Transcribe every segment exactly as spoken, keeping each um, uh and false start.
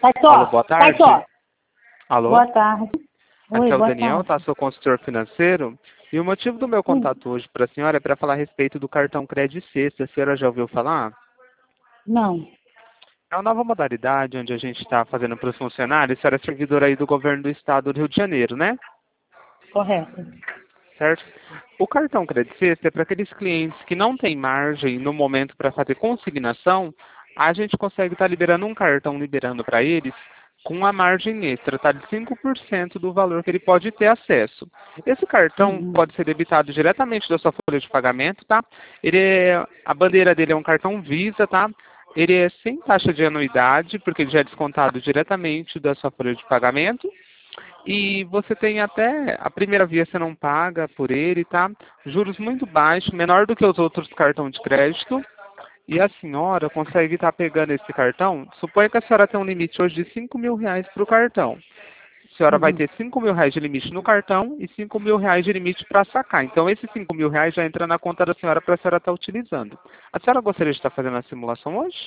Sai Alô, só, boa sai tarde. só. Alô? Boa tarde. Aqui Oi, é o boa Daniel, tá? tarde. Sou consultor financeiro. E o motivo do meu Sim. contato hoje para a senhora é para falar a respeito do cartão Crédito Sexta. A senhora já ouviu falar? Não, É uma nova modalidade onde a gente está fazendo para os funcionários. A senhora é servidora aí do governo do estado do Rio de Janeiro, né? correto. Certo? O cartão Crédito Sexta é para aqueles clientes que não têm margem no momento para fazer consignação. A gente consegue estar liberando um cartão, liberando para eles com uma margem extra, tá? De cinco por cento do valor que ele pode ter acesso. Esse cartão Uhum. pode ser debitado diretamente da sua folha de pagamento, tá? Ele é, a bandeira dele é um cartão Visa, tá? Ele é sem taxa de anuidade, porque ele já é descontado diretamente da sua folha de pagamento. E você tem até, a primeira via você não paga por ele, tá? Juros muito baixos, menor do que os outros cartões de crédito. E a senhora consegue estar pegando esse cartão, suponha que a senhora tem um limite hoje de cinco mil reais para o cartão. A senhora vai Uhum. ter cinco mil reais de limite no cartão e cinco mil reais de limite para sacar. Então, esses cinco mil reais já entra na conta da senhora para a senhora estar utilizando. A senhora gostaria de estar fazendo a simulação hoje?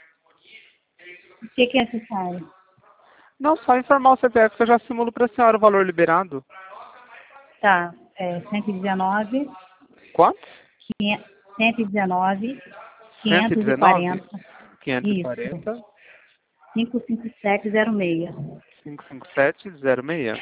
O que, que é necessário? Não, só informar o C P F que eu já simulo para a senhora o valor liberado. Tá, é cento e dezenove, Quanto? quinhentos, cento e dezenove, cento e quinhentos e dezenove? quarenta. quinhentos e Isso. quarenta? cinco cinco sete zero seis. quinhentos e cinquenta e sete zero seis.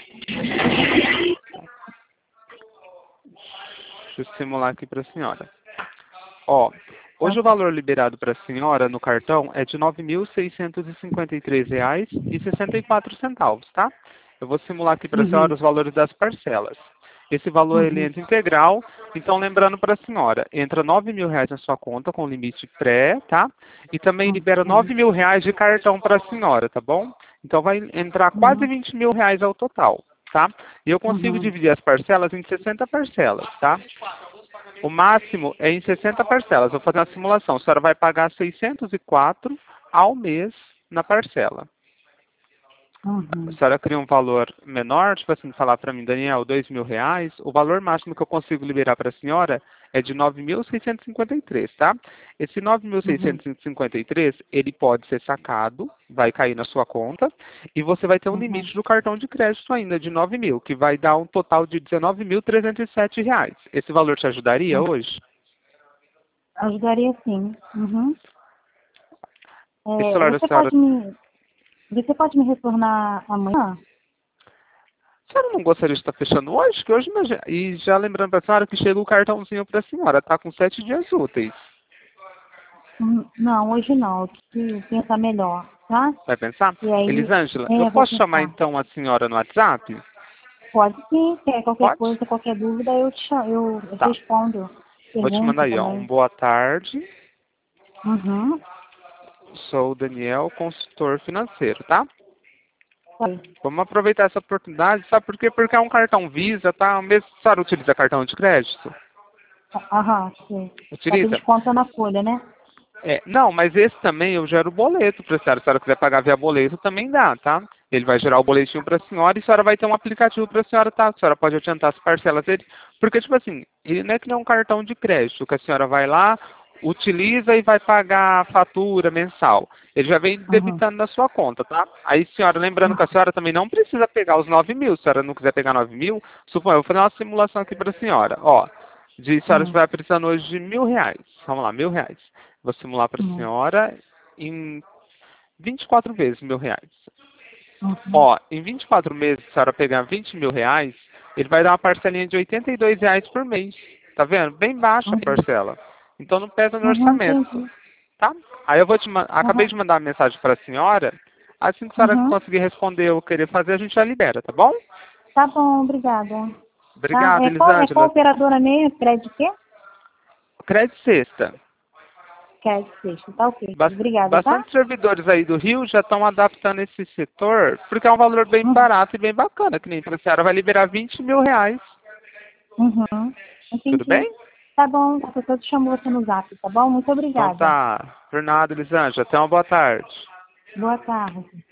Deixa eu simular aqui para a senhora. Ó, Tá hoje o bom. valor liberado para a senhora no cartão é de nove mil seiscentos e cinquenta e três reais e sessenta e quatro centavos, tá? Eu vou simular aqui para a senhora Uhum. os valores das parcelas. Esse valor ele Uhum. entra integral, então lembrando para a senhora, entra nove mil reais na sua conta com limite pré, tá? E também libera Uhum. nove mil reais de cartão para a senhora, tá bom? Então vai entrar quase Uhum. vinte mil reais ao total, tá? E eu consigo Uhum. dividir as parcelas em sessenta parcelas, tá? O máximo é em sessenta parcelas. Vou fazer uma simulação. A senhora vai pagar seiscentos e quatro ao mês na parcela. A Uhum. senhora cria um valor menor, tipo assim, falar para mim, Daniel, dois mil reais. O valor máximo que eu consigo liberar para a senhora é de nove mil seiscentos e cinquenta e três, tá? Esse nove mil Uhum. seiscentos e cinquenta e três, ele pode ser sacado, vai cair na sua conta, e você vai ter um Uhum. limite do cartão de crédito ainda de nove mil, que vai dar um total de dezenove mil trezentos e sete reais. Esse valor te ajudaria Uhum. hoje? Ajudaria sim. Uhum. Esse É, celular da você senhora, pode me, você pode me retornar amanhã? a senhora não gostaria de estar fechando hoje? Que hoje, nós já- e já lembrando para a senhora que chega o cartãozinho para a senhora, tá com sete dias úteis. Hum, Não, hoje não. Eu preciso pensar melhor, tá? Vai pensar? E aí, Elisângela, eu é, vou posso chamar pensar. então a senhora no WhatsApp? Pode sim, se é qualquer Pode? coisa, qualquer dúvida, eu te chamo, eu Tá. respondo. Vou te mandar Pergunto aí, ó. Um também. boa tarde. Uhum. Sou o Daniel, consultor financeiro, tá? Tá. Vamos aproveitar essa oportunidade, sabe por quê? Porque é um cartão Visa, tá? Mesmo se a senhora utiliza cartão de crédito? Aham, sim. Vai ter Utiliza? desconto na folha, né? É, não, mas esse também eu gero boleto para a senhora. Se a senhora quiser pagar via boleto, também dá, tá? Ele vai gerar o boletinho para a senhora e a senhora vai ter um aplicativo para a senhora, tá? A senhora pode adiantar as parcelas dele. Porque, tipo assim, ele não é que nem um cartão de crédito, que a senhora vai lá, utiliza e vai pagar a fatura mensal. Ele já vem Uhum. debitando na sua conta, tá? Aí, senhora, lembrando que a senhora também não precisa pegar os nove mil. Se a senhora não quiser pegar nove mil, suponha, eu vou fazer uma simulação aqui para a senhora. Ó, de, a senhora Uhum. vai precisando hoje de mil reais. Vamos lá, mil reais. Vou simular para a Uhum. senhora em vinte e quatro vezes mil reais. Uhum. Ó, em vinte e quatro meses, se a senhora pegar vinte mil reais, ele vai dar uma parcelinha de oitenta e dois reais por mês. Tá vendo? Bem baixa a Uhum. parcela. Então não pesa no Uhum, orçamento. entendi. Tá? Aí eu vou te ma- acabei Uhum. de mandar uma mensagem para a senhora. Assim que a senhora Uhum. conseguir responder ou querer fazer, a gente já libera, tá bom? Tá bom, obrigada. Tá? Obrigado, É qual, é qual Elisângela. operadora mesmo? Crédito quê? Crédito Sexta. Crédito sexta. Tá ok. Bas- Obrigada, tá? Bastante servidores aí do Rio já estão adaptando esse setor, porque é um valor bem Uhum. barato e bem bacana, que nem a senhora vai liberar vinte mil reais. Uhum. Tudo Entendi. bem? Tá bom, a pessoa te chamou você no zap, tá bom? Muito Então obrigada. tá. Por nada, Elisângela. Até uma boa tarde. Boa tarde.